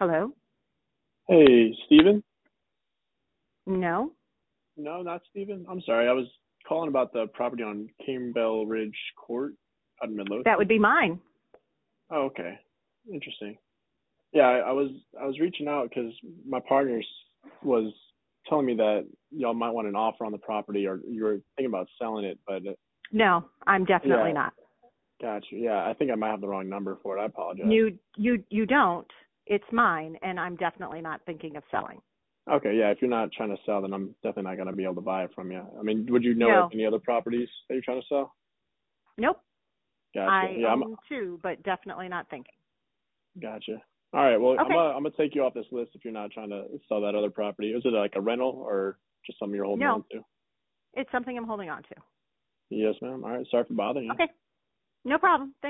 Hello? Hey, Steven? No, No, not Steven. I'm sorry. I was calling about the property on Campbell Ridge Court out in that would Midlothian. be mine. Oh, okay. Interesting. Yeah, I was reaching out because my was telling me that y'all might want an offer on the property, or you were thinking about selling it. But No, I'm definitely yeah, not. got you. Yeah, I think I might have the wrong number for it. I apologize. You don't. It's mine, and I'm definitely not thinking of selling. Okay, yeah. If you're not trying to sell, then I'm definitely not gonna be able to buy it from you. I mean, would you know of No, any other properties that you're trying to sell? nope. Gotcha. I Yeah, I'm own two, but definitely not thinking. Gotcha. All right. Well, I'm Okay. gonna I'm gonna take you off this list if you're not trying to sell that other property. Is it like a rental or just something you're holding No, on to? it's something I'm holding on to. Yes, ma'am. All right. Sorry for bothering you. Okay. No problem. Thanks.